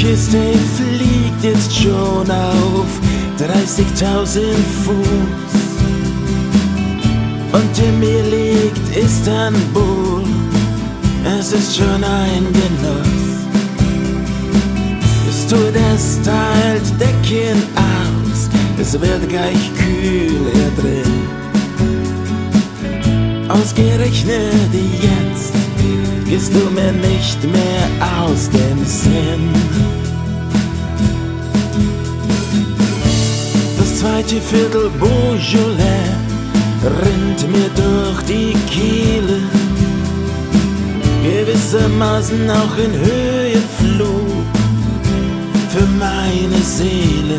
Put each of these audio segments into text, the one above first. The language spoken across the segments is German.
Kiste fliegt jetzt schon auf 30.000 Fuß. Unter mir liegt Istanbul, es ist schon ein Genuss. Es tut das Decken aus, es wird gleich kühl hier drin. Ausgerechnet jetzt gehst du mir nicht mehr aus dem Sinn. Das zweite Viertel Beaujolais rinnt mir durch die Kehle, gewissermaßen auch in Höhenflug für meine Seele.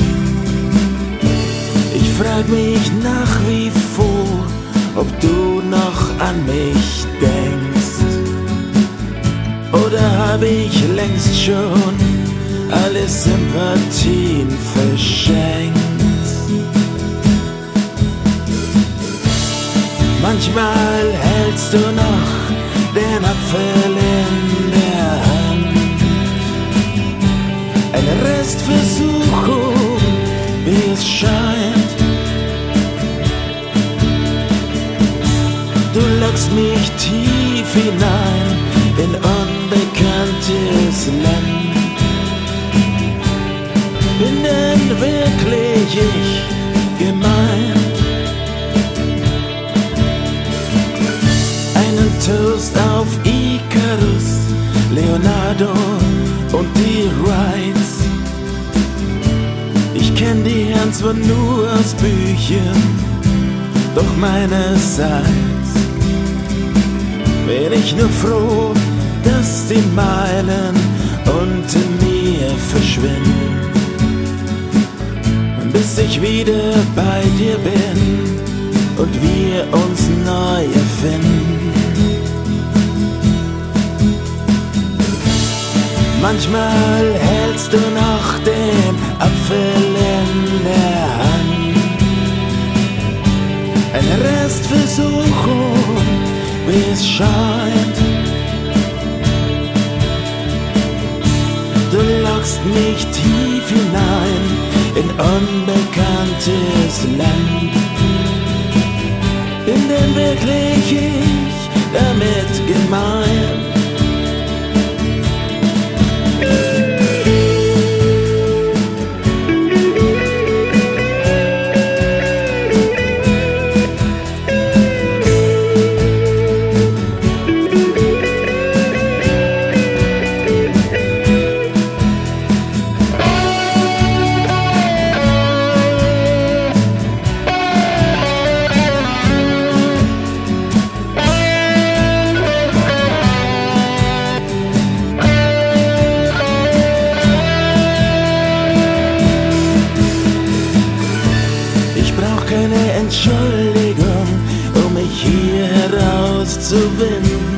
Ich frag mich nach wie vor, ob du noch an mich denkst, oder hab ich längst schon alle Sympathien verschenkt. Manchmal hältst du noch den Apfel in der Hand, eine Restversuchung, wie es scheint. Du lockst mich tief hinein in unbekanntes Land. Bin denn wirklich ich gemeint? Einen Toast auf Icarus, Leonardo und die Wrights. Ich kenn die Herren zwar nur aus Büchern, doch meinerseits bin ich nur froh, dass die Meilen unter mir verschwinden, bis ich wieder bei dir bin und wir uns neu erfinden. Manchmal hältst du noch den Apfel in der Hand, eine Restversuchung, wie es scheint. Du lockst mich tief hinein in unbekanntes Land. Bin denn wirklich ich damit gemeint? Keine Entschuldigung, um mich hier herauszuwinden.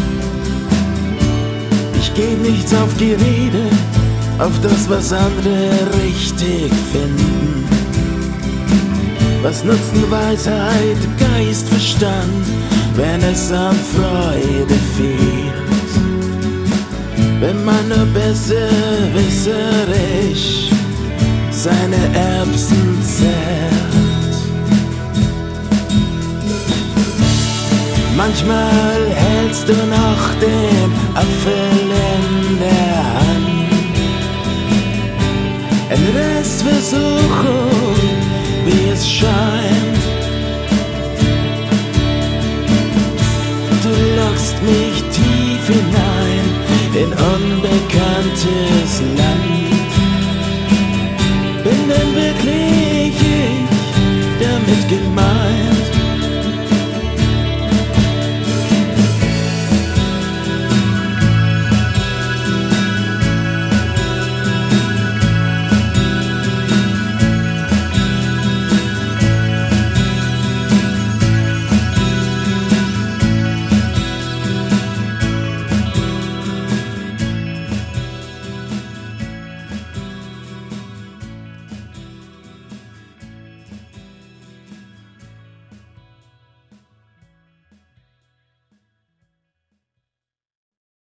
Ich geb nichts auf Gerede, auf das, was andere richtig finden. Was nutzen Weisheit, Geist, Verstand, wenn es an Freude fehlt? Wenn man nur besserwisserisch seine Erbsen zählt. Manchmal hältst du noch den Apfel in der Hand, eine Restversuchung, wie es scheint. Du lockst mich tief hinein in unbekannte